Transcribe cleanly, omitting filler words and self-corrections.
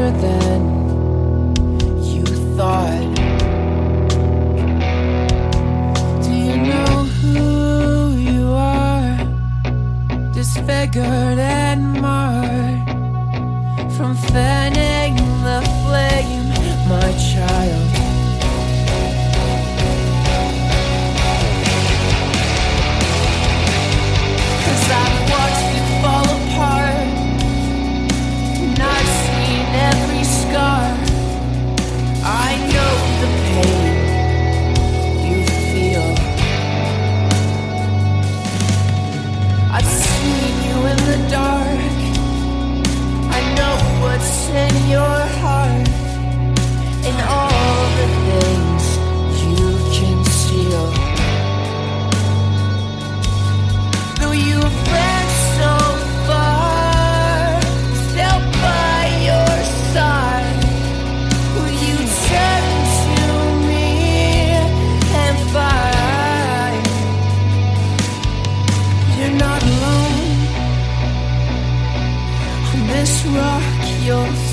better than you thought. Do you know who you are? Disfigured and marred from fanning the flame, my child. I've watched you fall apart, and I've seen every scar. I know the pain you feel. I've seen you in the dark. I know what's in your heart, and all the things you conceal. Though you've been so far, still by your side, will you turn to me and find you're not alone on this rock you'll